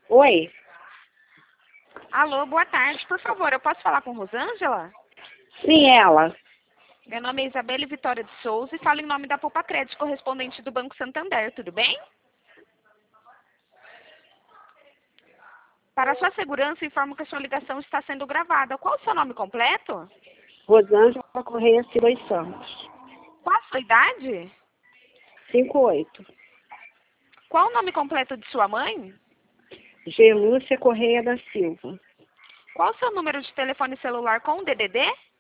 Oi, Alô, boa tarde. Por favor, eu posso falar com Rosângela? sim, ela. Meu nome é Isabelle Vitória de Souza e falo em nome da Poupa Crédito, correspondente do Banco Santander. Tudo bem? Para sua segurança, informo que a sua ligação está sendo gravada. Qual o seu nome completo? Rosângela Correia Silva Santos. Qual a sua idade? 58. Qual o nome completo de sua mãe? Gelúcia Correia da Silva. Qual o seu número de telefone celular com o DDD?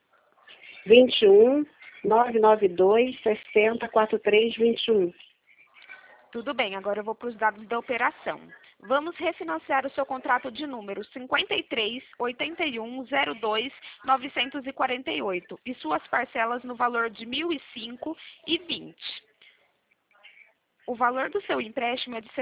21 992 60 43 21. Tudo bem, agora eu vou para os dados da operação. Vamos refinanciar o seu contrato de número 538102 948 e suas parcelas no valor de 1.005,20. O valor do seu empréstimo é de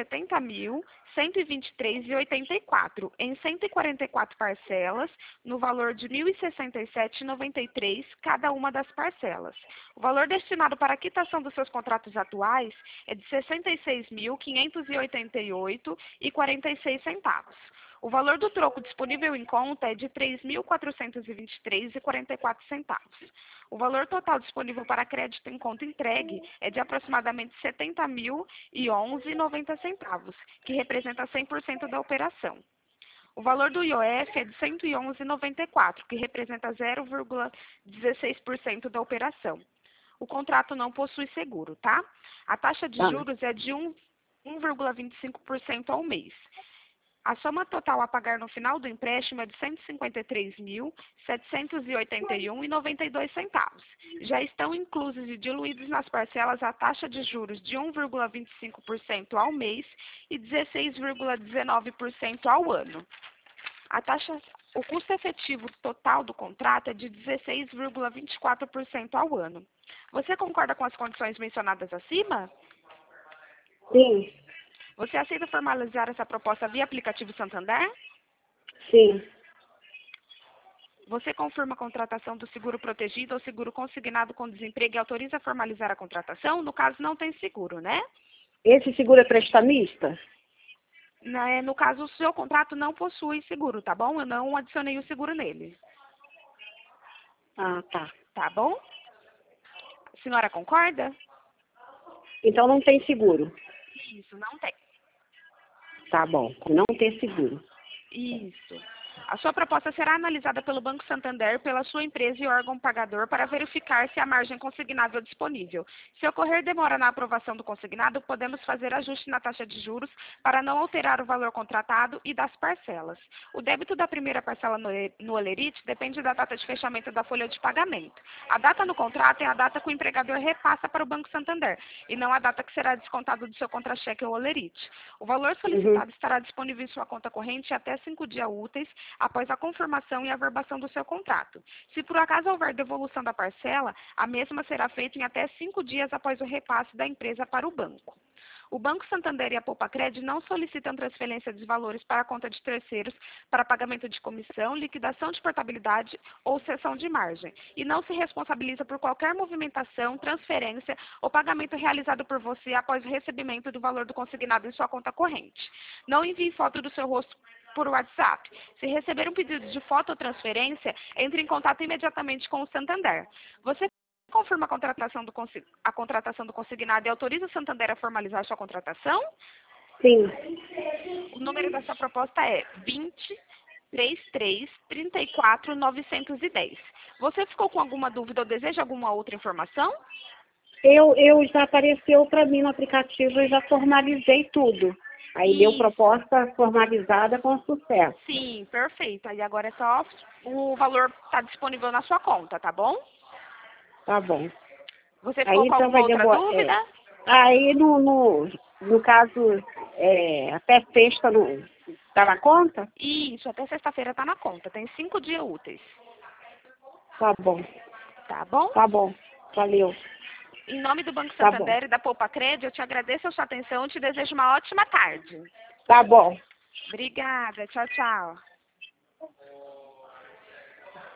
70.123,84 em 144 parcelas, no valor de 1.067,93 cada uma das parcelas. O valor destinado para a quitação dos seus contratos atuais é de 66.588,46 centavos. O valor do troco disponível em conta é de 3.423,44 centavos. O valor total disponível para crédito em conta entregue é de aproximadamente 70.011,90 centavos, que representa 100% da operação. O valor do IOF é de 111,94, que representa 0,16% da operação. O contrato não possui seguro, tá? A taxa de Tá. juros é de 1,25% ao mês. A soma total a pagar no final do empréstimo é de 153.781,92 centavos. Já estão inclusos e diluídos nas parcelas a taxa de juros de 1,25% ao mês e 16,19% ao ano. O custo efetivo total do contrato é de 16,24% ao ano. Você concorda com as condições mencionadas acima? Sim, Você aceita formalizar essa proposta via aplicativo Santander? sim. Você confirma a contratação do seguro protegido ou seguro consignado com desemprego e autoriza a formalizar a contratação? No caso, não tem seguro, né? Esse seguro é prestamista? No caso, o seu contrato não possui seguro, tá bom? Eu não adicionei o seguro nele, Ah, tá. tá bom? A senhora concorda? Então não tem seguro. Isso, não tem. Tá bom, não tem seguro. Isso. A sua proposta será analisada pelo Banco Santander, pela sua empresa e órgão pagador para verificar se há margem consignável disponível. Se ocorrer demora na aprovação do consignado, podemos fazer ajuste na taxa de juros para não alterar o valor contratado e das parcelas. O débito da primeira parcela no Olerite depende da data de fechamento da folha de pagamento. A data no contrato é a data que o empregador repassa para o Banco Santander e não a data que será descontado do seu contra-cheque ou Olerite. O valor solicitado estará disponível em sua conta corrente até 5 dias úteis após a confirmação e averbação do seu contrato. Se por acaso houver devolução da parcela, a mesma será feita em até 5 dias após o repasse da empresa para o banco. O Banco Santander e a Poupa Crédito não solicitam transferência de valores para a conta de terceiros para pagamento de comissão, liquidação de portabilidade ou cessão de margem, e não se responsabiliza por qualquer movimentação, transferência ou pagamento realizado por você após o recebimento do valor do consignado em sua conta corrente. Não envie foto do seu rosto por WhatsApp. Se receber um pedido de foto ou transferência, entre em contato imediatamente com o Santander. Você confirma a contratação do consignado e autoriza o Santander a formalizar sua contratação? Sim. O número da sua proposta é 20 33 34 910. Você ficou com alguma dúvida ou deseja alguma outra informação? Eu já apareceu para mim no aplicativo e já formalizei tudo. Aí deu proposta formalizada com sucesso. Sim, perfeito. Aí agora é só o valor está disponível na sua conta, tá bom? Tá bom. Você Aí ficou com então alguma vai outra demorar. dúvida? Aí no caso, até sexta tá na conta? Isso, até sexta-feira está na conta. Tem 5 dias úteis. Tá bom. Tá bom? Tá bom. Valeu. Em nome do Banco Tá bom. Santander e da Poupa Crédito, eu te agradeço a sua atenção e te desejo uma ótima tarde. Tá bom. Obrigada. Tchau, tchau.